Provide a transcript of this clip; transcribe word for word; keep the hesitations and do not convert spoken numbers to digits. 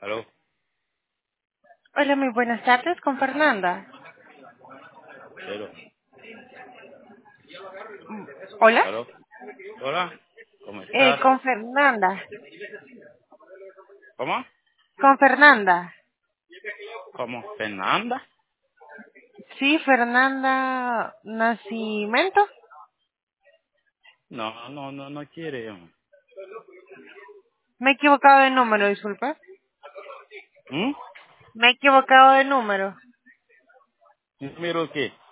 Aló, Hola, muy buenas tardes con Fernanda. cero. Hola, Aló, hola, ¿cómo eh, estás? con Fernanda. ¿Cómo? Con Fernanda. ¿Cómo? ¿Fernanda? Sí, Fernanda Nacimiento. No, no, no, no quiere. Me he equivocado de número, disculpe. ¿Mm? Me he equivocado de número. ¿Número qué?